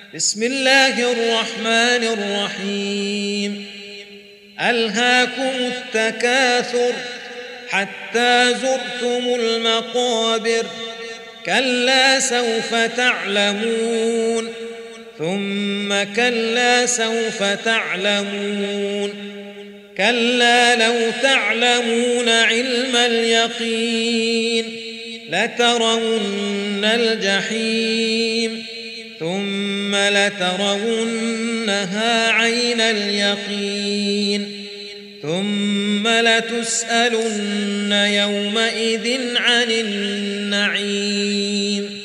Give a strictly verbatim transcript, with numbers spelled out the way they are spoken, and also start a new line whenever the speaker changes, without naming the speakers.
بسم الله الرحمن الرحيم. ألهاكم التكاثر حتى زرتم المقابر، كلا سوف تعلمون ثم كلا سوف تعلمون، كلا لو تعلمون علم اليقين لترون الجحيم ثم لترونها عين اليقين ثم لتسألن يومئذ عن النعيم.